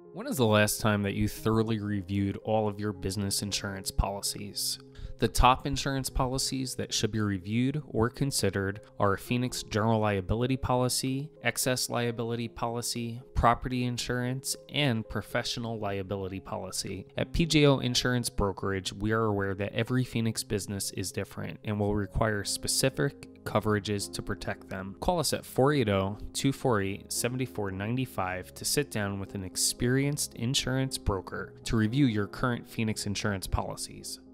When is the last time that you thoroughly reviewed all of your business insurance policies? The top insurance policies that should be reviewed or considered are Phoenix General Liability Policy, Excess Liability Policy, Property Insurance, and Professional Liability Policy. At PJO Insurance Brokerage, we are aware that every Phoenix business is different and will require specific coverages to protect them. Call us at 480-248-7495 to sit down with an experienced insurance broker to review your current Phoenix insurance policies.